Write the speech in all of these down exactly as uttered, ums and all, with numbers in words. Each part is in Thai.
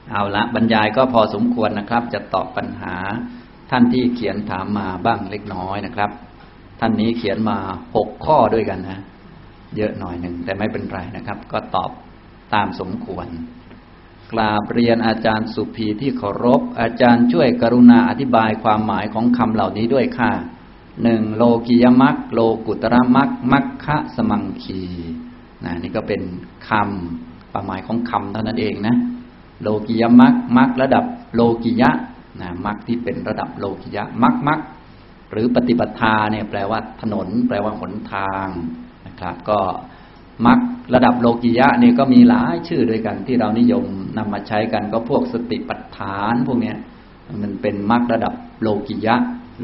เอาละบรรยายก็พอสมควรนะครับจะตอบปัญหาท่านที่เขียนถามมาบ้างเล็กน้อยนะครับท่านนี้เขียนมาหกข้อด้วยกันนะเยอะหน่อยหนึ่งแต่ไม่เป็นไรนะครับก็ตอบตามสมควรกราบเรียนอาจารย์สุภีที่เคารพอาจารย์ช่วยกรุณาอธิบายความหมายของคำเหล่านี้ด้วยค่ะหนึ่งโลกิยมัคโลกุตระมัคมัคคะสมังคีนะนี่ก็เป็นคำความหมายของคำเท่านั้นเองนะโลกิยมัคมัคระดับโลกิยะนะมัคที่เป็นระดับโลกิยะมัคมัคหรือปฏิปทาเนี่ยแปลว่าถนนแปลว่าหนทางนะครับก็มัคระดับโลกิยะเนี่ยก็มีหลายชื่อด้วยกันที่เรานิยมนำมาใช้กันก็พวกสติปัฏฐานพวกเนี้ยมันเป็นมัคระดับโลกิยะโล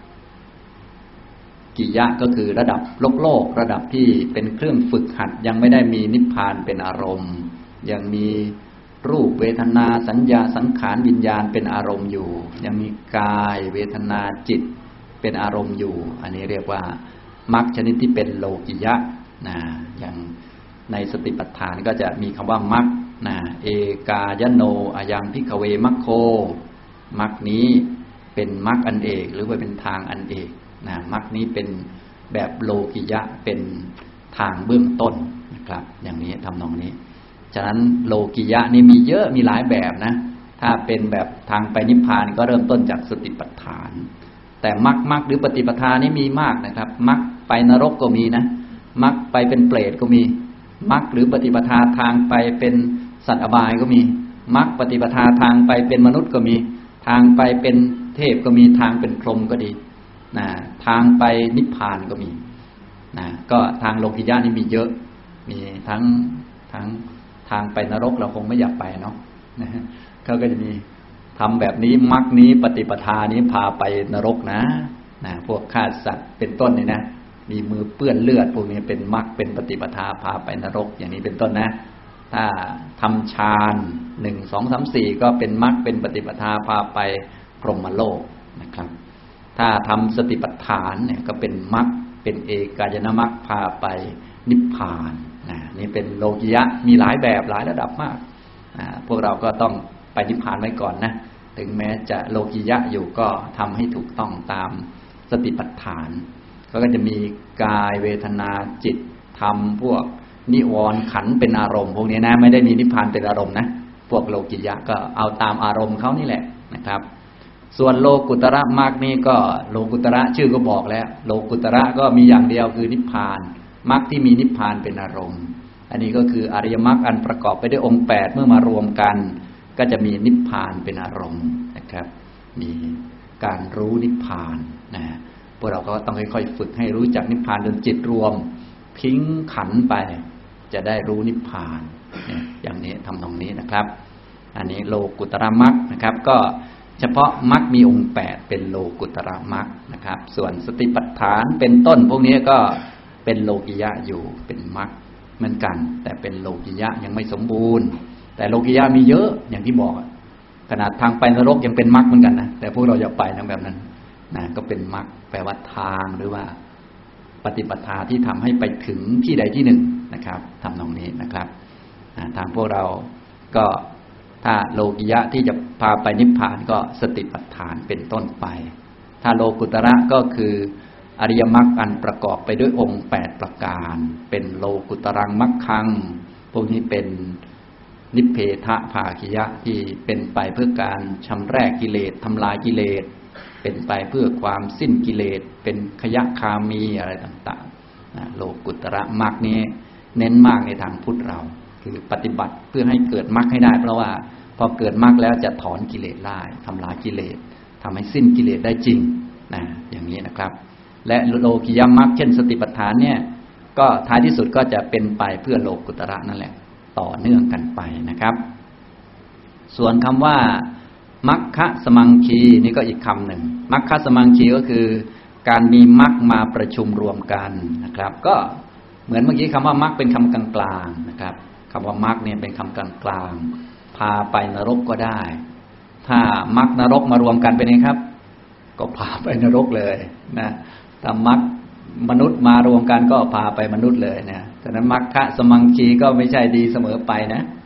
กิยะก็คือระดับโลกโลกระดับที่เป็นเครื่องฝึกหัดยังไม่ได้มีนิพพานเป็นอารมณ์ยังมีรูปเวทนาสัญญาสังขารวิญญาณเป็นอารมณ์อยู่ยังมีกายเวทนาจิตเป็นอารมณ์อยู่อันนี้เรียกว่ามรรคชนิดที่เป็นโลกิยะนะอย่างในสติปัฏฐานก็จะมีคำว่ามรรคนะเอกายโนอายังภิกขเวมัคโคมรรคนี้เป็นมรรคอันเอกหรือว่าเป็นทางอันเอกนะมรรคนี้เป็นแบบโลกิยะเป็นทางเบื้องต้นนะครับอย่างนี้ทำนองนี้ฉะนั้นโลกิยะนี่มีเยอะมีหลายแบบนะถ้าเป็นแบบทางไปนิพพานก็เริ่มต้นจากสติปัฏฐานแต่มรรคมรรคหรือปฏิปทานี่มีมากนะครับมรรคไปนรกก็มีนะมรรคไปเป็นเปรตก็มีมรรคหรือปฏิปทาทางไปเป็นสัตว์อบายก็มีมรรคปฏิปทาทางไปเป็นมนุษย์ก็มีทางไปเป็นเทพก็มีทางเป็นพรหมก็ดีนะทางไปนิพพานก็มีนะก็ทางโลกิยะนี่มีเยอะมีทั้งทั้งทางไปนรกเราคงไม่อยากไปเนาะนะเขาก็จะมีทำแบบนี้มรรคนี้ปฏิปทานี้พาไปนรกนะนะพวกฆ่าสัตว์เป็นต้นนี่นะมีมือเปื้อนเลือดพวกนี้เป็นมรรคเป็นปฏิปทาพาไปนรกอย่างนี้เป็นต้นนะถ้าทำฌานหนึ่งสองสามสี่ก็เป็นมรรคเป็นปฏิปทาพาไปพรหมโลกนะครับถ้าทำสติปัฏฐานเนี่ยก็เป็นมรรคเป็นเอกายนมรรคพาไปนิพพานนะนี่เป็นโลกิยะมีหลายแบบหลายระดับมากนะพวกเราก็ต้องไปนิพพานไว้ก่อนนะถึงแม้จะโลกิยะอยู่ก็ทำให้ถูกต้องตามสติปัฏฐานก็จะมีกายเวทนาจิตธรรมพวกนิวรณ์ขันธ์เป็นอารมณ์พวกนี้นะไม่ได้มีนิพพานเป็นอารมณ์นะพวกโลกิยะก็เอาตามอารมณ์เขานี่แหละนะครับส่วนโลกุตระมรรคนี่ก็โลกุตระชื่อก็บอกแล้วโลกุตระก็มีอย่างเดียวคือนิพพานมรรคที่มีนิพพานเป็นอารมณ์อันนี้ก็คืออริยมรรคอันประกอบไปด้วยองค์แปดเมื่อมารวมกันก็จะมีนิพพานเป็นอารมณ์นะครับมีการรู้นิพพานนะพวกเราก็ต้องค่อยๆฝึกให้รู้จักนิพพานจนจิตรวมทิ้งขันธ์ไปจะได้รู้นิพพานเนี่ยอย่างนี้ทำตรงนี้นะครับอันนี้โลกุตระมรรคนะครับก็เฉพาะมรรคมีองค์แปดเป็นโลกุตระมรรคนะครับส่วนสติปัฏฐานเป็นต้นพวกนี้ก็เป็นโลกิยะอยู่เป็นมรรคเหมือนกันแต่เป็นโลกิยะยังไม่สมบูรณ์แต่โลกิยะมีเยอะอย่างที่บอกขนาดทางไปนรกยังเป็นมรรคเหมือนกันนะแต่พวกเราอย่าไปทางแบบนั้นนะก็เป็นมรรคแปลว่าทางหรือว่าปฏิปทาที่ทำให้ไปถึงที่ใดที่หนึ่งนะครับทำตรงนี้นะครับทางพวกเราก็ถ้าโลกิยะที่จะพาไปนิพพานก็สติปัฏฐานเป็นต้นไปถ้าโลกุตระก็คืออริยมรรคอันประกอบไปด้วยองค์แปดประการเป็นโลกุตรังมรรคังพวกนี้เป็นนิพเพทะภาคิยะที่เป็นไปเพื่อการชำแรกกิเลสทำลายกิเลสเป็นไปเพื่อความสิ้นกิเลสเป็นขยะคามีอะไรต่างๆนะโลกุตระมรรคนี้เน้นมากในทางพุทธเราคือปฏิบัติเพื่อให้เกิดมรรคให้ได้เพราะว่าพอเกิดมรรคแล้วจะถอนกิเลสได้ทำลายกิเลสทำให้สิ้นกิเลสได้จริงนะอย่างนี้นะครับและโลกิยมรรคเช่นสติปัฏฐานเนี่ยก็ท้ายที่สุดก็จะเป็นไปเพื่อโลกุตระนั่นแหละต่อเนื่องกันไปนะครับส่วนคำว่ามัคคะสมังคีนี่ก็อีกคำหนึ่งมัคคะสมังคีก็คือการมีมรรคมาประชุมรวมกันนะครับก็เหมือนเมื่อกี้คำว่ามัคเป็นคำกลางๆนะครับคำว่ามัคเนี่ยเป็นคำกลางๆพาไปนรกก็ได้ถ้ามัคนรกมารวมกันเป็นไงครับก็พาไปนรกเลยนะถ้ามัคมนุษย์มารวมกันก็พาไปมนุษย์เลยนะฉะนั้นมัคคะสมังคีก็ไม่ใช่ดีเสมอไปนะ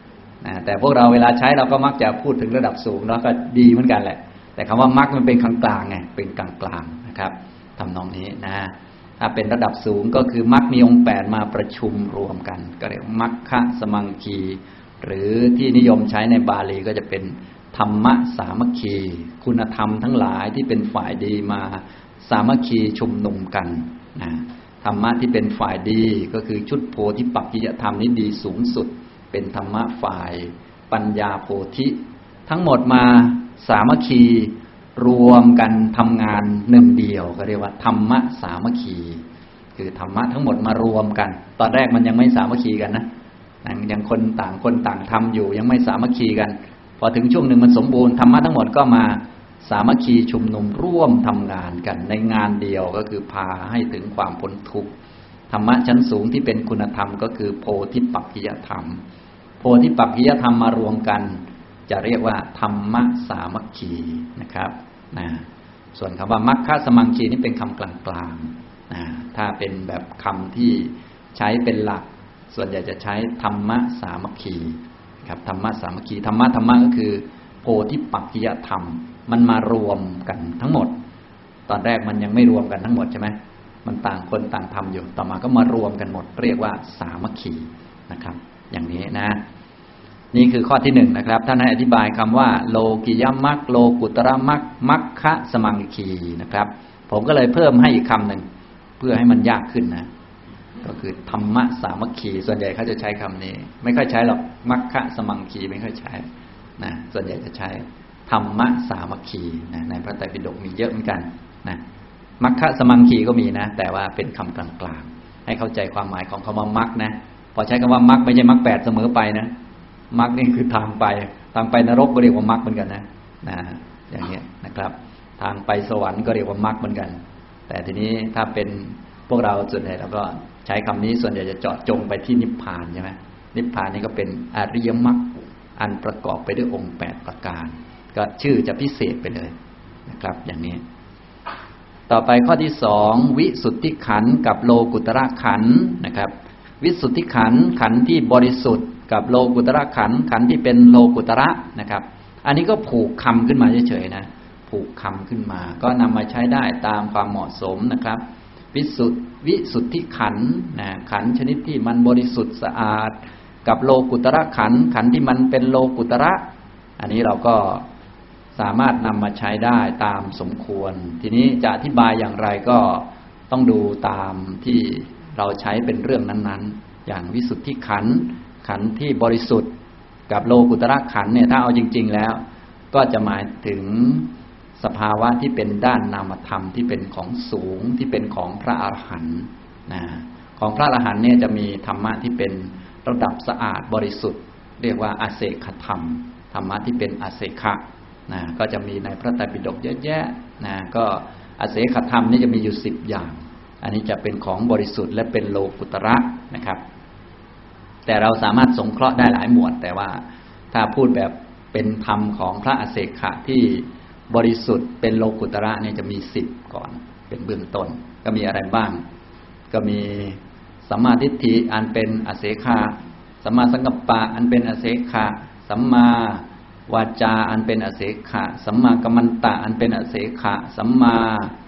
นะแต่พวกเราเวลาใช้เราก็มักจะพูดถึงระดับสูงแล้วก็ดีเหมือนกันแหละแต่คำว่ามรรคมันเป็นกลางๆไงเป็นกลางๆนะครับทำนองนี้นะถ้าเป็นระดับสูงก็คือมรรคมีองค์แปดมาประชุมรวมกันก็เรียกมรรคสมังคีหรือที่นิยมใช้ในบาลีก็จะเป็นธรรมะสามัคคีคุณธรรมทั้งหลายที่เป็นฝ่ายดีมาสามัคคีชุมนุมกันนะธรรมะที่เป็นฝ่ายดีก็คือชุดโพธิปักขิยธรรมนี้ดีสูงสุดเป็นธรรมะฝ่ายปัญญาโพธิทั้งหมดมาสามัคคีรวมกันทำงานหนึ่งเดียวก็เรียกว่าธรรมะสามัคคีคือธรรมะทั้งหมดมารวมกันตอนแรกมันยังไม่สามัคคีกันนะยังคนต่างคนต่างทำอยู่ยังไม่สามัคคีกันพอถึงช่วงหนึ่งมันสมบูรณ์ธรรมะทั้งหมดก็มาสามัคคีชุมนุมร่วมทำงานกันในงานเดียวก็คือพาให้ถึงความพ้นทุกข์ธรรมะชั้นสูงที่เป็นคุณธรรมก็คือโพธิปักขิยธรรมโพธิปักขิยธรรมมารวมกันจะเรียกว่าธรรมะสามัคคีนะครับนะส่วนคำว่ามรรคสมังคีนี่เป็นคำกลางๆนะถ้าเป็นแบบคำที่ใช้เป็นหลักส่วนใหญ่จะใช้ธรรมะสามัคคีครับธรรมะสามัคคีธรรมะธรรมะก็คือโพธิปักขิยธรรมมันมารวมกันทั้งหมดตอนแรกมันยังไม่รวมกันทั้งหมดใช่ไหมมันต่างคนต่างทำอยู่ต่อมาก็มารวมกันหมดเรียกว่าสามัคคีนะครับอย่างนี้นะนี่คือข้อที่หนึ่งนะครับท่านให้อธิบายคำว่าโลกิยมรรคโลกุตระมรรคมรรคสมังคีนะครับผมก็เลยเพิ่มให้อีกคำหนึ่งเพื่อให้มันยากขึ้นนะก็คือธรรมะสามัคคีส่วนใหญ่เขาจะใช้คำนี้ไม่ค่อยใช้หรอกมรรคสมังคีไม่ค่อยใช้นะส่วนใหญ่จะใช้ธรรมะสามัคคีนะในพระไตรปิฎกมีเยอะเหมือนกันนะมรรคสมังคีก็มีนะแต่ว่าเป็นคำกลางๆให้เข้าใจความหมายของคำว่ามรรคนะพอใช้คำว่ามรรคไม่ใช่มรรคแปดเสมอไปนะมรรคนี่คือทางไปทางไปนรกก็เรียกว่ามรรคเหมือนกันนะนะอย่างนี้นะครับทางไปสวรรค์ก็เรียกว่ามรรคเหมือนกันแต่ทีนี้ถ้าเป็นพวกเราส่วนใหญ่เราก็ใช้คำนี้ส่วนใหญ่จะเจาะจงไปที่นิพพานใช่ไหมนิพพานนี่ก็เป็นอริยมรรคอันประกอบไปด้วยองค์แปดประการก็ชื่อจะพิเศษไปเลยนะครับอย่างนี้ต่อไปข้อที่สองวิสุทธิขันธ์กับโลกุตระขันธ์นะครับวิสุทธิขันธ์ขันธ์ที่บริสุทธิ์กับโลกุตระขันธ์ขันธ์ที่เป็นโลกุตระนะครับอันนี้ก็ผูกคำขึ้นมาเฉยๆนะผูกคำขึ้นมาก็นำมาใช้ได้ตามความเหมาะสมนะครับวิสุทธิวิสุทธิขันธ์นะขันธ์ชนิดที่มันบริสุทธิ์สะอาดกับโลกุตระขันธ์ขันธ์ที่มันเป็นโลกุตระอันนี้เราก็สามารถนำมาใช้ได้ตามสมควรทีนี้จะอธิบายอย่างไรก็ต้องดูตามที่เราใช้เป็นเรื่องนั้นๆอย่างวิสุทธิขันธ์ขันธ์ที่บริสุทธิ์กับโลกุตระขันธ์เนี่ยถ้าเอาจริงๆแล้วก็จะหมายถึงสภาวะที่เป็นด้านนามธรรมที่เป็นของสูงที่เป็นของพระอรหันต์นะของพระอรหันต์เนี่ยจะมีธรรมะที่เป็นระดับสะอาดบริสุทธิ์เรียกว่าอาเสขธรรมธรรมะที่เป็นอาเสขะนะก็จะมีในพระไตรปิฎกเยอะแยะนะก็อาเสขธรรมนี่จะมีอยู่สิบอย่างอันนี้จะเป็นของบริสุทธิ์และเป็นโลกุตระนะครับแต่เราสามารถสงเคราะห์ได้หลายหมวดแต่ว่าถ้าพูดแบบเป็นธรรมของพระอาเสขะที่บริสุทธิ์เป็นโลกุตระเนี่ยจะมีสิบก่อนเป็นเบื้องต้นก็มีอะไรบ้างก็มีสัมมาทิฏฐิอันเป็นอาเสขะสัมมาสังกัปปะอันเป็นอาเสขะสัมมาวาจาอันเป็นอาเสขะสัมมากัมมันตะอันเป็นอาเสขะสัมมา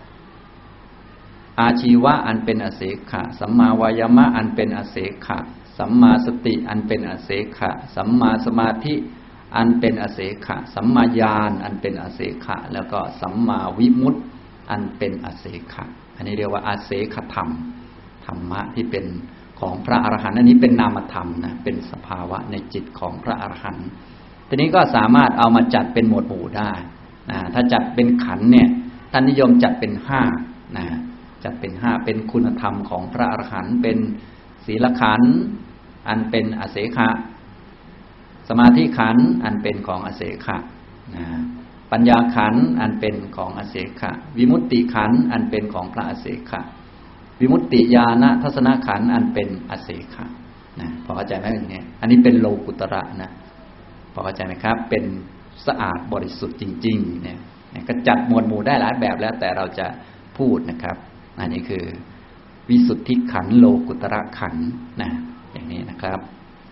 อาชีวะอันเป็นอาเสขะสัมมาวายามะอันเป็นอาเสขะสัมมาสติอันเป็นอาเสขะสัมมาสมาธิอันเป็นอาเสขะสัมมาญาณอันเป็นอาเสขะแล้วก็สัมมาวิมุตติอันเป็นอาเสขะอันนี้เรียกว่าอาเสขธรรมธรรมะที่เป็นของพระอรหันต์อันนี้เป็นนามธรรมนะเป็นสภาวะในจิตของพระอรหันต์ทีนี้ก็สามารถเอามาจัดเป็นหมวดหมู่ได้นะถ้าจัดเป็นขันธ์เนี่ยท่านนิยมจัดเป็นห้านะจัดเป็นห้าเป็นคุณธรรมของพระอรหันต์เป็นศีลขันธ์อันเป็นอาเสขะสมาธิขันธ์อันเป็นของอาเสขะนะปัญญาขันธ์อันเป็นของอาเสขะวิมุตติขันธ์อันเป็นของพระอาเสขะวิมุตติญาณทัศนขันธ์อันเป็นอาเสขะนะพอเข้าใจไหมอย่างนี้อันนี้เป็นโลกุตระนะพอเข้าใจไหมครับเป็นสะอาดบริสุทธิ์จริงๆเนี่ยก็จัดหมวดหมู่ได้หลายแบบแล้วแต่เราจะพูดนะครับอันนี้คือวิสุทธิขันธ์โลกุตระขันธ์นะอย่างนี้นะครับ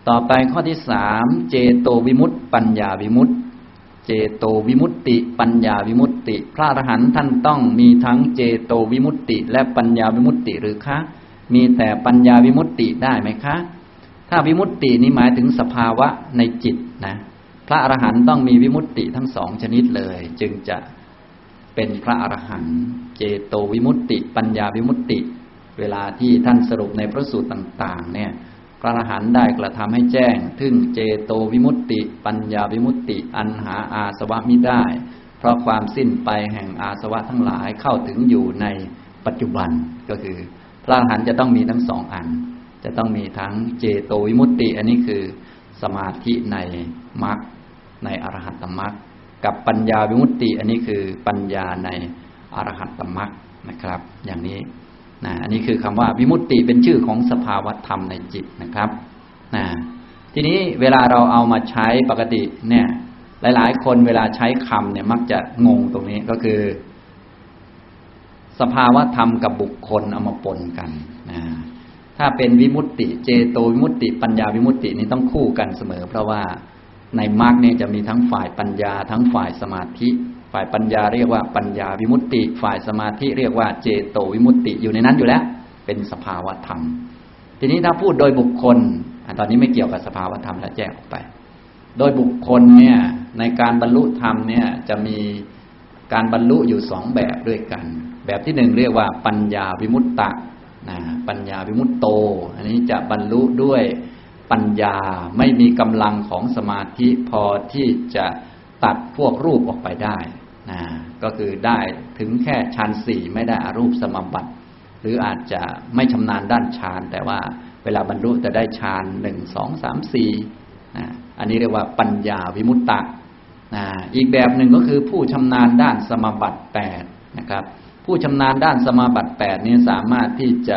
ต่อไปข้อที่สามเจโตวิมุตติปัญญาวิมุตติเจโตวิมุตติปัญญาวิมุตติพระอรหันต์ท่านต้องมีทั้งเจโตวิมุตติและปัญญาวิมุตติหรือคะมีแต่ปัญญาวิมุตติได้ไหมคะถ้าวิมุตตินี้หมายถึงสภาวะในจิตนะพระอรหันต์ต้องมีวิมุตติทั้งสองชนิดเลยจึงจะเป็นพระอรหันต์เจโตวิมุตติปัญญาวิมุตติเวลาที่ท่านสรุปในพระสูตรต่างๆเนี่ยพระอรหันต์ได้กระทำให้แจ้งถึงเจโตวิมุตติปัญญาวิมุตติอันหาอาสวะมิได้เพราะความสิ้นไปแห่งอาสวะทั้งหลายเข้าถึงอยู่ในปัจจุบันก็คือพระอรหันต์จะต้องมีทั้งสองอันจะต้องมีทั้งเจโตวิมุตติอันนี้คือสมาธิในมรรคในอรหัตตมรรคกับปัญญาวิมุตติอันนี้คือปัญญาในอรหัตตมรรคนะครับอย่างนี้นะอันนี้คือคำว่าวิมุตติเป็นชื่อของสภาวธรรมในจิตนะครับนะทีนี้เวลาเราเอามาใช้ปกติเนี่ยหลายๆคนเวลาใช้คำเนี่ยมักจะงงตรงนี้ก็คือสภาวธรรมกับบุคคลเอามาปนกันนะถ้าเป็นวิมุตติเจโตวิมุตติปัญญาวิมุตตินี่ต้องคู่กันเสมอเพราะว่าในมรรคเนี่ยจะมีทั้งฝ่ายปัญญาทั้งฝ่ายสมาธิฝ่ายปัญญาเรียกว่าปัญญาวิมุตติฝ่ายสมาธิเรียกว่าเจโตวิมุตติอยู่ในนั้นอยู่แล้วเป็นสภาวธรรมทีนี้ถ้าพูดโดยบุคคลตอนนี้ไม่เกี่ยวกับสภาวธรรมแล้วแยกออกไปโดยบุคคลเนี่ยในการบรรลุธรรมเนี่ยจะมีการบรรลุอยู่สองแบบด้วยกันแบบที่หนึ่งเรียกว่าปัญญาวิมุตตะนะปัญญาวิมุตโตอันนี้จะบรรลุด้วยปัญญาไม่มีกำลังของสมาธิพอที่จะตัดพวกรูปออกไปได้นะก็คือได้ถึงแค่ฌานสี่ไม่ได้อรูปสมาบัติหรืออาจจะไม่ชำนาญด้านฌานแต่ว่าเวลาบรรลุจะได้ฌานหนึ่งสองสามสี่นะอันนี้เรียกว่าปัญญาวิมุตตะนะอีกแบบหนึ่งก็คือผู้ชำนาญด้านสมาบัติแปดนะครับผู้ชำนาญด้านสมาบัติแปดนี้สามารถที่จะ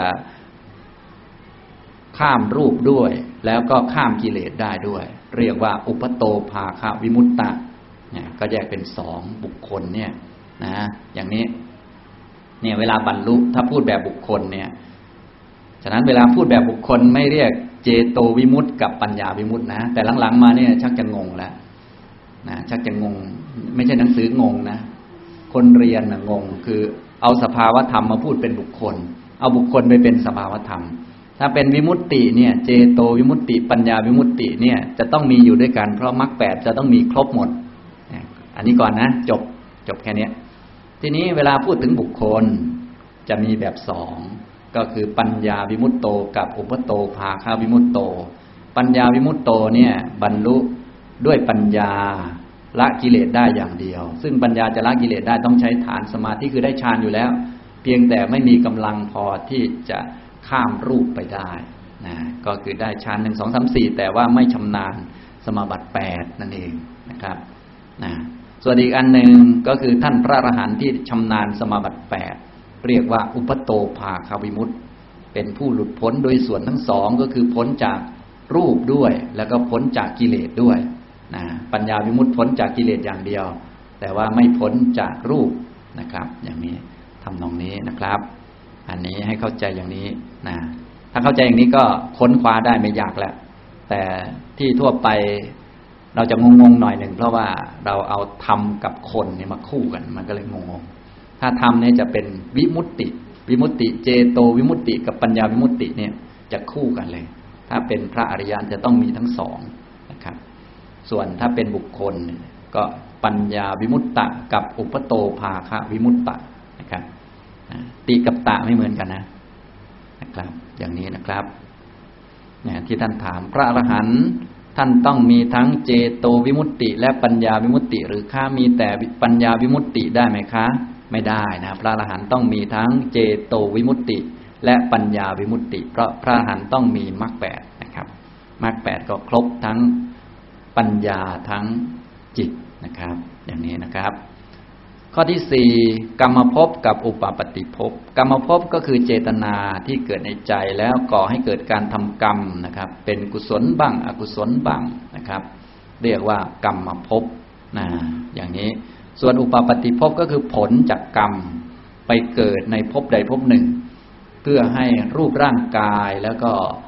ข้ามรูปด้วยแล้วก็ข้ามกิเลสได้ด้วยเรียกว่าอุปโตภาควิมุตตะเนี่ยก็แยกเป็นสองบุคคลเนี่ยนะอย่างนี้เนี่ยเวลาบรรลุถ้าพูดแบบบุคคลเนี่ยฉะนั้นเวลาพูดแบบบุคคลไม่เรียกเจโตวิมุตติกับปัญญาวิมุตตินะแต่หลังๆมาเนี่ยชักจะงงแล้วนะชักจะงงไม่ใช่หนังสืองงนะคนเรียนน่ะงงคือเอาสภาวธรรมมาพูดเป็นบุคคลเอาบุคคลไปเป็นสภาวธรรมถ้าเป็นวิมุตติเนี่ยเจโตวิมุตติปัญญาวิมุตติเนี่ยจะต้องมีอยู่ด้วยกันเพราะมรรคแปดจะต้องมีครบหมดอันนี้ก่อนนะจบจบแค่นี้ทีนี้เวลาพูดถึงบุคคลจะมีแบบสองก็คือปัญญาวิมุตโตกับอุปโตภาควิมุตโตปัญญาวิมุตโตเนี่ยบรรลุด้วยปัญญาละกิเลสได้อย่างเดียวซึ่งปัญญาจะละกิเลสได้ต้องใช้ฐานสมาธิคือได้ฌานอยู่แล้วเพียงแต่ไม่มีกำลังพอที่จะข้ามรูปไปได้นะก็คือได้ฌานหนึ่งสองสามสี่แต่ว่าไม่ชำนาญสมาบัติแปดนั่นเองนะครับนะส่วนอีกอันหนึ่งก็คือท่านพระอรหันต์ที่ชำนาญสมาบัติแปดเรียกว่าอุปโตภาควิมุตติเป็นผู้หลุดพ้นโดยส่วนทั้งสองก็คือพ้นจากรูปด้วยแล้วก็พ้นจากกิเลสด้วยนะปัญญาวิมุตติพ้นจากกิเลสอย่างเดียวแต่ว่าไม่พ้นจากรูปนะครับอย่างนี้ทำนองนี้นะครับอันนี้ให้เข้าใจอย่างนี้นะถ้าเข้าใจอย่างนี้ก็ค้นคว้าได้ไม่ยากแล้วแต่ที่ทั่วไปเราจะงงๆหน่อยหนึ่งเพราะว่าเราเอาธรรมกับคนเนี่ยมาคู่กันมันก็เลยงงๆถ้าธรรมเนี่ยจะเป็นวิมุตติวิมุตติเจโตวิมุตติกับปัญญาวิมุตติเนี่ยจะคู่กันเลยถ้าเป็นพระอริยะจะต้องมีทั้งสองนะครับส่วนถ้าเป็นบุคคลก็ปัญญาวิมุตตะกับอุปโตภาควิมุตตะนะครับติกับตะไม่เหมือนกันนะนะครับอย่างนี้นะครับเนี่ยที่ท่านถามพระอรหันต์ท่านต้องมีทั้งเจโตวิมุตติและปัญญาวิมุตติหรือข้ามีแต่ปัญญาวิมุตติได้ไหมคะไม่ได้นะพระอรหันต์ต้องมีทั้งเจโตวิมุตติและปัญญาวิมุตติเพราะพระอรหันต์ต้องมีมรรคแปดนะครับมรรคแปดก็ครบทั้งปัญญาทั้งจิตนะครับอย่างนี้นะครับข้อที่สี่กรรมภพกับอุปาปฏิภพกรรมภพก็คือเจตนาที่เกิดในใจแล้วก่อให้เกิดการทำกรรมนะครับเป็นกุศลบ้างอกุศลบ้างนะครับเรียกว่ากรรมภพนะอย่างนี้ส่วนอุปาปฏิภพก็คือผลจากกรรมไปเกิดในภพใดภพหนึ่งเพื่อให้รูปร่างกายแล้วก็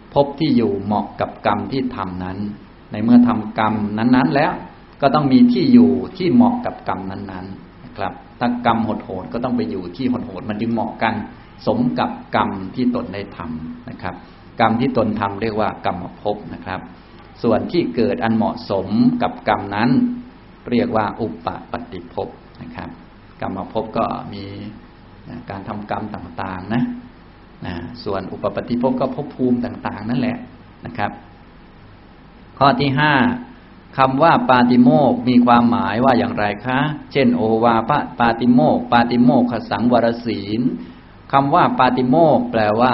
ภพที่อยู่เหมาะกับกรรมที่ทำนั้นในเมื่อทำกรรมนั้นๆแล้วก็ต้องมีที่อยู่ที่เหมาะกับกรรมนั้นๆนะครับถ้ากรรมโหดๆก็ต้องไปอยู่ที่โหดๆมันจึงเหมาะกันสมกับกรรมที่ตนได้ทำนะครับกรรมที่ตนทำเรียกว่ากรรมภพนะครับส่วนที่เกิดอันเหมาะสมกับกรรมนั้นเรียกว่าอุปปาติภพนะครับกรรมภพก็มีการทำกรรมต่างๆนะนะส่วนอุปปาติภพก็ภพภูมิต่างๆนั่นแหละนะครับข้อที่ห้าคำว่าปาติโมกข์มีความหมายว่าอย่างไรคะเช่นโอวาปปาติโมกข์ปาติโมกขสังวรศีลคำว่าปาติโมกข์แปลว่า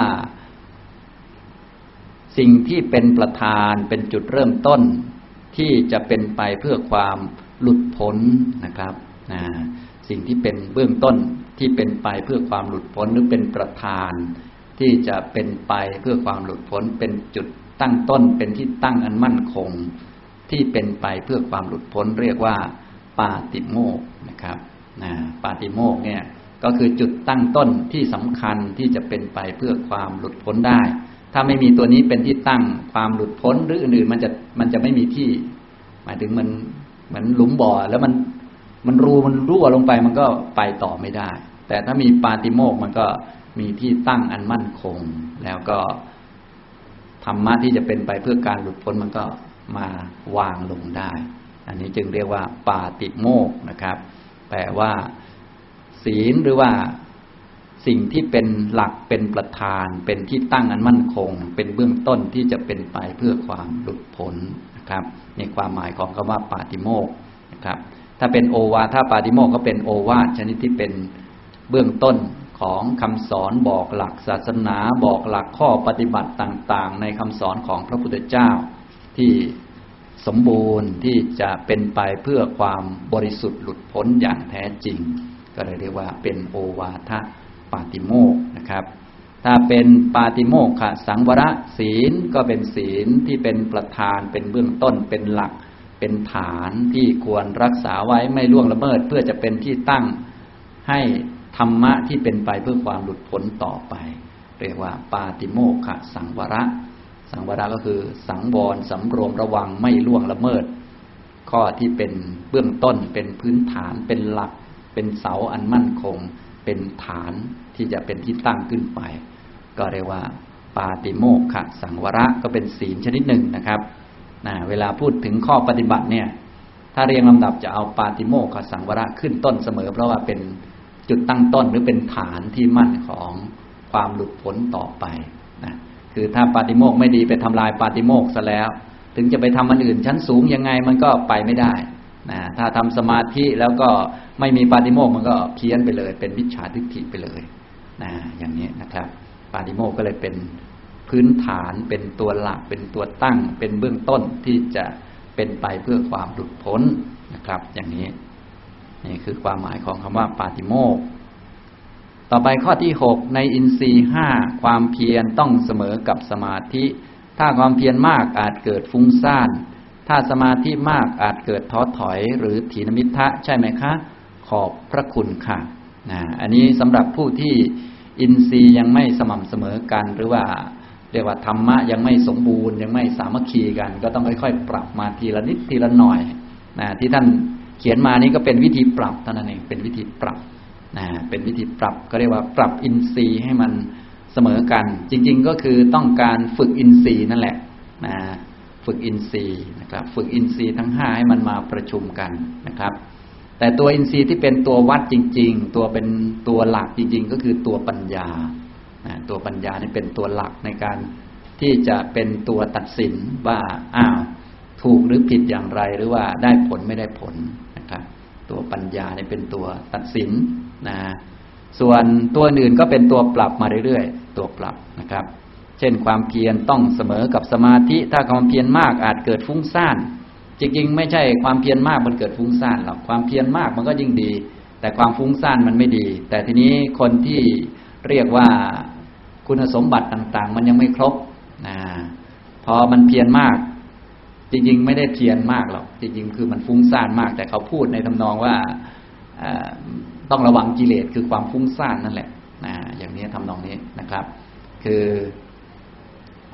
สิ่งที่เป็นประธานเป็นจุดเริ่มต้นที่จะเป็นไปเพื่อความหลุดพ้นนะครับนะสิ่งที่เป็นเบื้องต้นที่เป็นไปเพื่อความหลุดพ้นหรือเป็นประธานที่จะเป็นไปเพื่อความหลุดพ้นเป็นจุดตั้งต้นเป็นที่ตั้งอันมั่นคงที่เป็นไปเพื่อความหลุดพ้นเรียกว่าปาติโมกข์นะครับนะปาติโมกข์เนี่ยก็คือจุดตั้งต้นที่สำคัญที่จะเป็นไปเพื่อความหลุดพ้นได้ถ้าไม่มีตัวนี้เป็นที่ตั้งความหลุดพ้นหรืออื่นๆมันจะมันจะไม่มีที่หมายถึงมันเหมือนหลุมบ่อแล้วมันมันรูมันรั่วลงไปมันก็ไปต่อไม่ได้แต่ถ้ามีปาติโมกข์มันก็มีที่ตั้งอันมั่นคงแล้วก็ธรรมะที่จะเป็นไปเพื่อการหลุดพ้นมันก็มาวางลงได้อันนี้จึงเรียกว่าปาติโมกข์นะครับแปลว่าศีลหรือว่าสิ่งที่เป็นหลักเป็นประธานเป็นที่ตั้งอันมั่นคงเป็นเบื้องต้นที่จะเป็นไปเพื่อความหลุดพ้นนะครับในความหมายของคำว่าปาติโมกข์นะครับถ้าเป็นโอวาทปาติโมกข์ก็เป็นโอวาทชนิดที่เป็นเบื้องต้นของคำสอนบอกหลักศาสนาบอกหลักข้อปฏิบัติต่างๆในคำสอนของพระพุทธเจ้าที่สมบูรณ์ที่จะเป็นไปเพื่อความบริสุทธิ์หลุดพ้นอย่างแท้จริงก็เลยเรียกว่าเป็นโอวาทปาติโมกข์นะครับถ้าเป็นปาติโมกขสังวรศีลก็เป็นศีลที่เป็นประธานเป็นเบื้องต้นเป็นหลักเป็นฐานที่ควรรักษาไว้ไม่ล่วงละเมิดเพื่อจะเป็นที่ตั้งให้ธรรมะที่เป็นไปเพื่อความหลุดพ้นต่อไปเรียกว่าปาติโมกขสังวรสังวรก็คือสังวรสำรวมระวังไม่ล่วงละเมิดข้อที่เป็นเบื้องต้นเป็นพื้นฐานเป็นหลักเป็นเสาอันมั่นคงเป็นฐานที่จะเป็นที่ตั้งขึ้นไปก็เรียกว่าปาติโมกขสังวรก็เป็นศีลชนิดหนึ่งนะครับนะเวลาพูดถึงข้อปฏิบัติเนี่ยถ้าเรียงลำดับจะเอาปาติโมกขสังวรขึ้นต้นเสมอเพราะว่าเป็นจุดตั้งต้นหรือเป็นฐานที่มั่นของความหลุดพ้นต่อไปนะคือถ้าปาติโมกข์ไม่ดีไปทำลายปาติโมกข์ซะแล้วถึงจะไปทำอันอื่นชั้นสูงยังไงมันก็ไปไม่ได้นะถ้าทำสมาธิแล้วก็ไม่มีปาติโมกข์มันก็เพี้ยนไปเลยเป็นมิจฉาทิฏฐิไปเลยนะอย่างนี้นะครับปาติโมกข์ก็เลยเป็นพื้นฐานเป็นตัวหลักเป็นตัวตั้งเป็นเบื้องต้นที่จะเป็นไปเพื่อความหลุดพ้นนะครับอย่างนี้นี่คือความหมายของคำว่าปาติโมกข์ต่อไปข้อที่หกในอินทรีย์ห้าความเพียรต้องเสมอกับสมาธิถ้าความเพียรมากอาจเกิดฟุ้งซ่านถ้าสมาธิมากอาจเกิดท้อถอยหรือถีนมิทธะใช่ไหมคะขอบพระคุณค่ะนะอันนี้สำหรับผู้ที่อินทรีย์ยังไม่สม่ำเสมอกันหรือว่าเรียกว่าธรรมะยังไม่สมบูรณ์ยังไม่สามัคคีกันก็ต้องค่อยๆปรับมาทีละนิดทีละหน่อยนะที่ท่านเขียนมานี้ก็เป็นวิธีปรับเท่านั้นเองเป็นวิธีปรับนะเป็นวิธีปรับก็เรียกว่าปรับอินทรีย์ให้มันเสมอกันจริงๆก็คือต้องการฝึกอินทรีย์นั่นแหละนะฝึกอินทรีย์นะครับฝึกอินทรีย์ทั้งห้าให้มันมาประชุมกันนะครับแต่ตัวอินทรีย์ที่เป็นตัววัดจริงๆตัวเป็นตัวหลักจริงๆก็คือตัวปัญญานะตัวปัญญานี่เป็นตัวหลักในการที่จะเป็นตัวตัดสินว่าอ้าวถูกหรือผิดอย่างไรหรือว่าได้ผลไม่ได้ผลนะครับตัวปัญญาเนี่ยเป็นตัวตัดสินนะส่วนตัวอื่นก็เป็นตัวปรับมาเรื่อยๆตัวปรับนะครับเช่นความเพียรต้องเสมอกับสมาธิถ้าความเพียรมากอาจเกิดฟุ้งซ่านจริงๆไม่ใช่ความเพียรมากมันเกิดฟุ้งซ่านหรอกความเพียรมากมันก็ยิ่งดีแต่ความฟุ้งซ่านมันไม่ดีแต่ทีนี้คนที่เรียกว่าคุณสมบัติต่างๆมันยังไม่ครบนะพอมันเพียรมากจริงๆไม่ได้เพียรมากหรอกจริงๆคือมันฟุ้งซ่านมากแต่เขาพูดในทำนองว่าต้องระวังกิเลสคือความฟุ้งซ่านนั่นแหละนะอย่างนี้ทำนองนี้นะครับคือ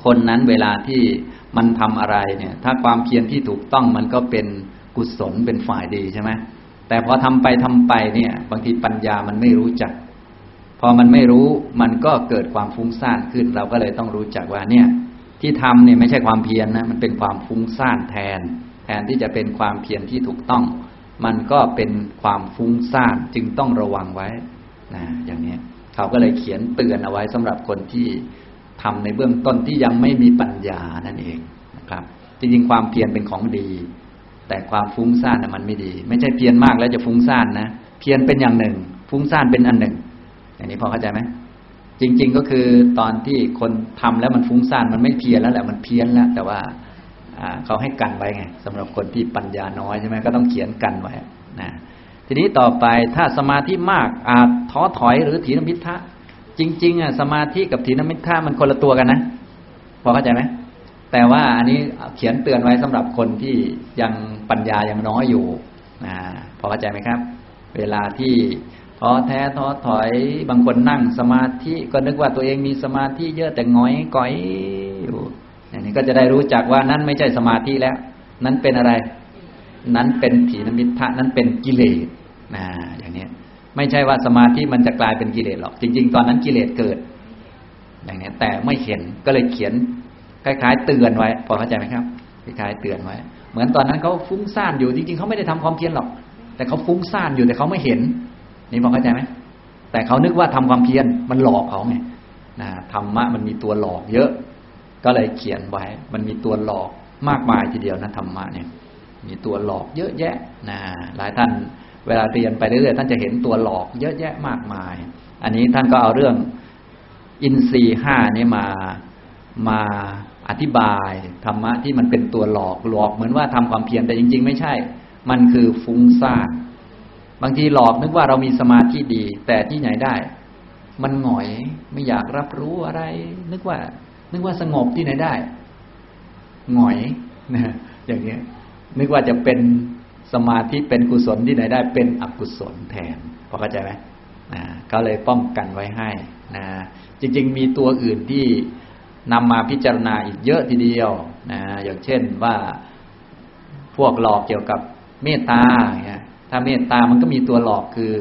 คนนั้นเวลาที่มันทำอะไรเนี่ยถ้าความเพียรที่ถูกต้องมันก็เป็นกุศลเป็นฝ่ายดีใช่ไหมแต่พอทำไปทำไปเนี่ยบางทีปัญญามันไม่รู้จักพอมันไม่รู้มันก็เกิดความฟุ้งซ่านขึ้นเราก็เลยต้องรู้จักว่าเนี่ยที่ทำเนี่ยไม่ใช่ความเพียรนะมันเป็นความฟุ้งซ่านแทนแทนที่จะเป็นความเพียรที่ถูกต้องมันก็เป็นความฟุ้งซ่านจึงต้องระวังไว้นะอย่างนี้เขาก็เลยเขียนเตือนเอาไว้สำหรับคนที่ทำในเบื้องต้นที่ยังไม่มีปัญญานั่นเองนะครับจริงๆความเพียรเป็นของดีแต่ความฟุ้งซ่านน่ะมันไม่ดีไม่ใช่เพียรมากแล้วจะฟุ้งซ่านนะเพียรเป็นอย่างหนึ่งฟุ้งซ่านเป็นอันหนึ่งอย่างนี้พอเข้าใจไหมจริงๆก็คือตอนที่คนทำแล้วมันฟุ้งซ่านมันไม่เพียรแล้วแหละมันเพี้ยนแล้วแต่ว่าเขาให้กันไว้ไงสำหรับคนที่ปัญญาน้อยใช่ไหมก็ต้องเขียนกันไว้นะทีนี้ต่อไปถ้าสมาธิมากอาจท้อถอยหรือถีนมิทธะจริงๆอ่ะสมาธิกับถีนมิทธะมันคนละตัวกันนะพอเข้าใจไหมแต่ว่าอันนี้เขียนเตือนไว้สำหรับคนที่ยังปัญญายังน้อยอยู่นะพอเข้าใจไหมครับเวลาที่ท้อแท้ท้อถอยบางคนนั่งสมาธิก็นึกว่าตัวเองมีสมาธิเยอะแต่ง้อยก้อยอยู่อย่างนี้ก็จะได้รู้จักว่านั้นไม่ใช่สมาธิแล้วนั้นเป็นอะไรนั้นเป็นถีนมิทธะนั้นเป็นกิเลสนะอย่างนี้ไม่ใช่ว่าสมาธิมันจะกลายเป็นกิเลสหรอกจริงๆตอนนั้นกิเลสเกิดอย่างนี้แต่ไม่เห็นก็เลยเขียนคล้ายๆเตือนไว้พอเข้าใจไหมครับคล้ายๆเตือนไว้เหมือนตอนนั้นเขาฟุ้งซ่านอยู่จริงๆเขาไม่ได้ทำความเพียรหรอกแต่เขาฟุ้งซ่านอยู่แต่เขาไม่เห็นนี่พอเข้าใจไหมแต่เขานึกว่าทำความเพียรมันหลอกเขาไงนะธรรมะมันมีตัวหลอกเยอะก็เลยเขียนไว้มันมีตัวหลอกมากมายทีเดียวนะธรรมะเนี่ยมีตัวหลอกเยอะแยะนะหลายท่านเวลาเรียนไปเรื่อยๆท่านจะเห็นตัวหลอกเยอะแยะมากมายอันนี้ท่านก็เอาเรื่องอินทรีย์ห้านี่มามาอธิบายธรรมะที่มันเป็นตัวหลอกหลอกเหมือนว่าทำความเพียรแต่จริงๆไม่ใช่มันคือฟุ้งซ่านบางทีหลอกนึกว่าเรามีสมาธิดีแต่ที่ไหนได้มันหงอยไม่อยากรับรู้อะไรนึกว่านึกว่าสงบที่ไหนได้หงอยนะอย่างนี้นึกว่าจะเป็นสมาธิเป็นกุศลที่ไหนได้เป็นอกุศลแทนพอเข้าใจไหมนะก็เลยป้องกันไว้ให้นะจริงๆมีตัวอื่นที่นำมาพิจารณาอีกเยอะทีเดียวนะอย่างเช่นว่าพวกหลอกเกี่ยวกับเมตตาเนี่ยถ้าเมตตามันก็มีตัวหลอกคือ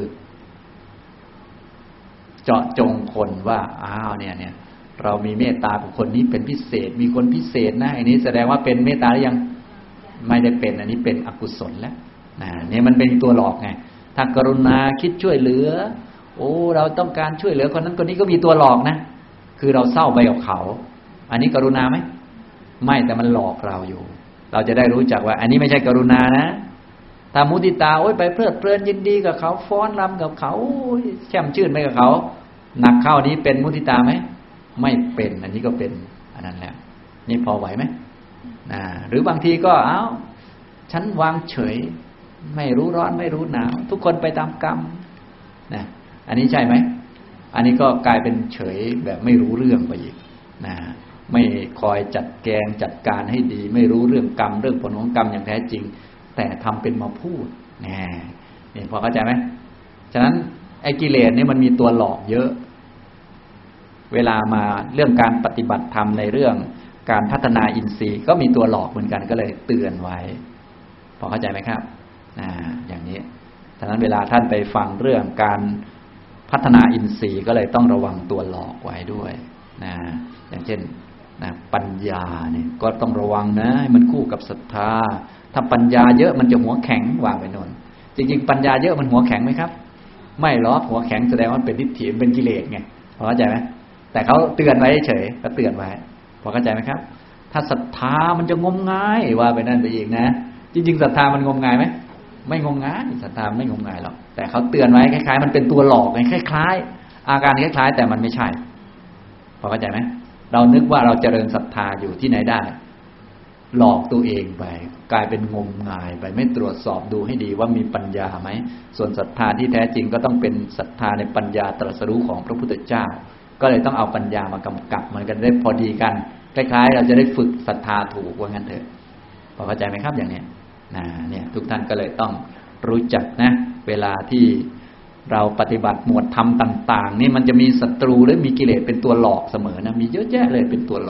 เจาะจงคนว่าอ้าวเนี่ยเนี่ยเรามีเมตตากับคนนี้เป็นพิเศษมีคนพิเศษนะอันนี้แสดงว่าเป็นเมตตาหรือยังไม่ได้เป็นอันนี้เป็นอกุศลแล้วนะเนี่ยมันเป็นตัวหลอกไงถ้ากรุณาคิดช่วยเหลือโอ้เราต้องการช่วยเหลือคนนั้นคนนี้ก็มีตัวหลอกนะคือเราเศร้าไปกับเขาอันนี้กรุณาไหมไม่แต่มันหลอกเราอยู่เราจะได้รู้จักว่าอันนี้ไม่ใช่กรุณานะถ้ามุทิตาโอ้ยไปเพลิดเพลินยินดีกับเขาฟ้อนรำกับเขาแช่มชื่นไปกับเขาหนักเข้านี้เป็นมุทิตาไหมไม่เป็นอันนี้ก็เป็นอันนั้นแหละนี่พอไหวไหมอ่าหรือบางทีก็เอ้าฉันวางเฉยไม่รู้ร้อนไม่รู้หนาวทุกคนไปตามกรรมนะอันนี้ใช่ไหมอันนี้ก็กลายเป็นเฉยแบบไม่รู้เรื่องไปอีกนะไม่คอยจัดแกงจัดการให้ดีไม่รู้เรื่องกรรมเรื่องผลของกรรมอย่างแท้จริงแต่ทำเป็นมาพูดแน่นี่พอเข้าใจไหมฉะนั้นไอ้กิเลสนี่มันมีตัวหลอกเยอะเวลามาเรื่องการปฏิบัติธรรมในเรื่องการพัฒนาอินทรีย์ก็มีตัวหลอกเหมือนกันก็เลยเตือนไว้พอเข้าใจไหมครับอ่าอย่างนี้ฉะนั้นเวลาท่านไปฟังเรื่องการพัฒนาอินทรีย์ก็เลยต้องระวังตัวหลอกไว้ด้วยนะอย่างเช่นนะปัญญาเนี่ยก็ต้องระวังนะมันคู่กับศรัทธาถ้าปัญญาเยอะมันจะหัวแข็งวางไปโน่นจริงๆปัญญาเยอะมันหัวแข็งไหมครับไม่หรอกหัวแข็งแสดงว่าเป็นทิฏฐิเป็นกิเลสไงพอเข้าใจไหมแต่เขาเตือนไว้เฉยเขาเตือนไว้พอเข้าใจไหมครับถ้าศรัทธามันจะงมงายว่าไปนั่นไปอีกนะจริงๆศรัทธามันงมงายไหมไม่งมงายศรัทธาไม่งมงายหรอกแต่เขาเตือนไว้คล้ายๆมันเป็นตัวหลอกไงคล้ายๆอาการคล้ายๆแต่มันไม่ใช่พอเข้าใจไหมเรานึกว่าเราเจริญศรัทธาอยู่ที่ไหนได้หลอกตัวเองไปกลายเป็นงมงายไปไม่ตรวจสอบดูให้ดีว่ามีปัญญาไหมส่วนศรัทธาที่แท้จริงก็ต้องเป็นศรัทธาในปัญญาตรัสรู้ของพระพุทธเจ้าก็เลยต้องเอาปัญญามากำกับมันกันได้พอดีกันคล้ายๆเราจะได้ฝึกศรัทธาถูกว่างั้นเถอะพอเข้าใจไหมครับอย่างนี้นะเนี่ยทุกท่านก็เลยต้องรู้จักนะเวลาที่เราปฏิบัติหมวดธรรมต่างๆนี่มันจะมีศัตรูหรือมีกิเลสเป็นตัวหลอกเสมอนะมีเยอะแยะเลยเป็นตัวหลอกนะ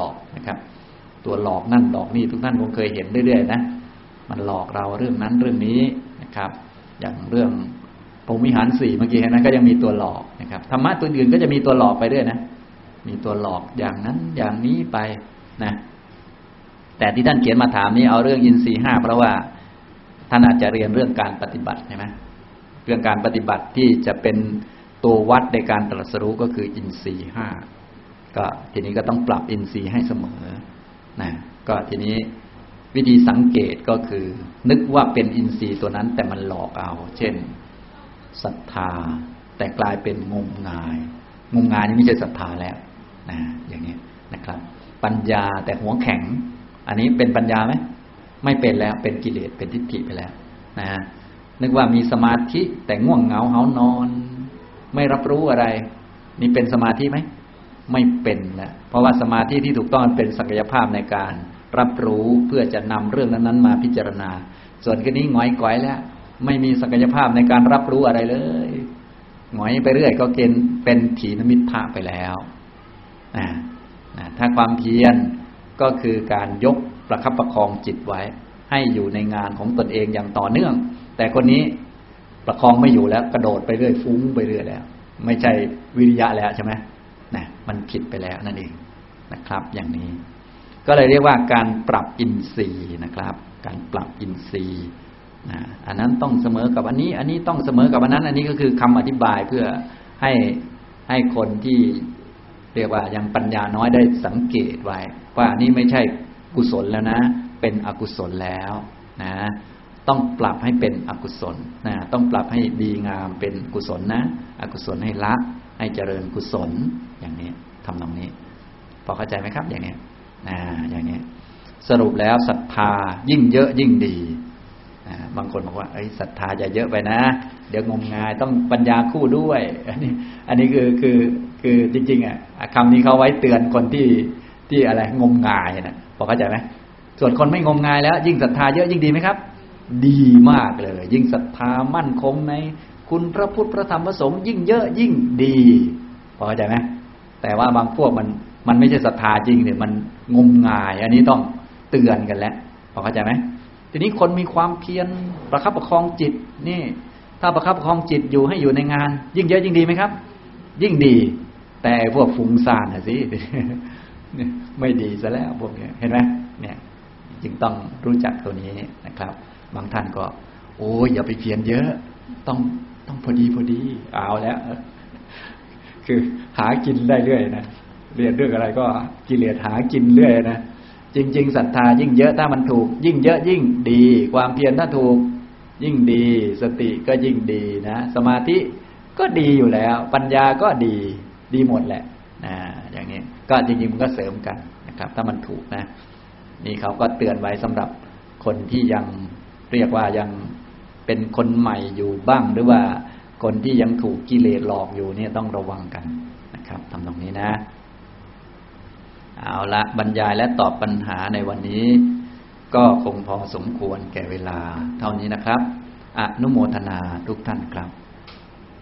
นะครับตัวหลอกนั่นหลอกนี่ทุกท่านคงเคยเห็นเรื่อยๆนะมันหลอกเราเรื่องนั้นเรื่องนี้นะครับอย่างเรื่องพรหมวิหารสี่เมื่อกี้นะก็ยังมีตัวหลอกนะครับธรรมะตัวอื่นก็จะมีตัวหลอกไปเรื่อยนะมีตัวหลอกอย่างนั้นอย่างนี้ไปนะแต่ที่ท่านเขียนมาถามนี้เอาเรื่องอินทรีย์ห้าเพราะว่าท่านอาจจะเรียนเรื่องการปฏิบัติใช่ไหมเรื่องการปฏิบัติที่จะเป็นตัววัดในการตรัสรู้ก็คืออินทรีย์ห้าก็ทีนี้ก็ต้องปรับอินทรีย์ให้เสมอนะก็ทีนี้วิธีสังเกตก็คือนึกว่าเป็นอินทรีย์ตัวนั้นแต่มันหลอกเอาเช่นศรัทธาแต่กลายเป็นงมงายงมงายนี่ไม่ใช่ศรัทธาแล้วนะอย่างนี้นะครับปัญญาแต่หัวแข็งอันนี้เป็นปัญญาไหมไม่เป็นแล้วเป็นกิเลสเป็นทิฏฐิไปแล้วนะนึกว่ามีสมาธิแต่ง่วงเหงาเหานอนไม่รับรู้อะไรนี่เป็นสมาธิไหมไม่เป็นแล้วเพราะว่าสมาธิที่ถูกต้องเป็นศักยภาพในการรับรู้เพื่อจะนำเรื่องนั้นๆมาพิจารณาส่วนคนนี้หงอยก๋อยแล้วไม่มีศักยภาพในการรับรู้อะไรเลยหงอยไปเรื่อยก็เกณฑ์เป็นถีนมิทธะไปแล้วนะนะถ้าความเพียรก็คือการยกประคับประคองจิตไว้ให้อยู่ในงานของตนเองอย่างต่อเนื่องแต่คนนี้ประคองไม่อยู่แล้วกระโดดไปเรื่อยฟุ้งไปเรื่อยแล้วไม่ใช่วิริยะแล้วใช่ไหมนะมันผิดไปแล้วนั่นเองนะครับอย่างนี้ก็เลยเรียกว่าการปรับอินทรีย์นะครับการปรับอินทรีย์นะอันนั้นต้องเสมอกับอันนี้อันนี้ต้องเสมอกับอันนั้นอันนี้ก็คือคำอธิบายเพื่อให้ให้คนที่เรียกว่ายังปัญญาน้อยได้สังเกตไว้ว่าอันนี้ไม่ใช่กุศลแล้วนะเป็นอกุศลแล้วนะต้องปรับให้เป็นอกุศลนะต้องปรับให้ดีงามเป็นกุศลนะอกุศลให้ละให้เจริญกุศลอย่างนี้ทำตรงนี้พอเข้าใจไหมครับอย่างนี้นะอย่างนี้สรุปแล้วศรัทธายิ่งเยอะยิ่งดีนะบางคนบอกว่าไอ้ศรัทธาจะเยอะไปนะเดี๋ยวงมงายต้องปัญญาคู่ด้วยอันนี้อันนี้คือคือคือจริงๆอ่ะคำนี้เขาไว้เตือนคนที่ที่อะไรงมงายนะพอเข้าใจไหมส่วนคนไม่งมงายแล้วยิ่งศรัทธาเยอะยิ่งดีไหมครับดีมากเลยยิ่งศรัทธามั่นคงในคุณพระพุทธพระธรรมพระสงฆ์ยิ่งเยอะยิ่งดีพอเข้าใจไหมแต่ว่าบางพวกมันมันไม่ใช่ศรัทธาจริงเนี่ยมันงมงายอันนี้ต้องเตือนกันแล้วพอเข้าใจไหมทีนี้คนมีความเพียรประคับประคองจิตนี่ถ้าประคับประคองจิตอยู่ให้อยู่ในงานยิ่งเยอะยิ่งดีไหมครับยิ่งดีแต่พวกฟุ้งซ่านนะสิไม่ดีซะแล้วพวกนี้เห็นไหมเนี่ยจึงต้องรู้จักตัวนี้นะครับบางท่านก็โอ้ยอย่าไปเพียรเยอะต้องต้องพอดีพอดีเอาแล้วคือหากินได้เรื่อยนะเรียนเรื่องอะไรก็กิเลสหากินเรื่อยนะจริงๆศรัทธายิ่งเยอะถ้ามันถูกยิ่งเยอะยิ่งดีความเพียรถ้าถูกยิ่งดีสติก็ยิ่งดีนะสมาธิก็ดีอยู่แล้วปัญญาก็ดีดีหมดแหละนะอย่างนี้ก็จริงๆมันก็เสริมกันนะครับถ้ามันถูกนะนี่เขาก็เตือนไว้สำหรับคนที่ยังเรียกว่ายังเป็นคนใหม่อยู่บ้างหรือว่าคนที่ยังถูกกิเลสหลอกอยู่เนี่ยต้องระวังกันนะครับทำตรงนี้นะเอาละบรรยายและตอบปัญหาในวันนี้ก็คงพอสมควรแก่เวลาเท่านี้นะครับอนุโมทนาทุกท่านครับ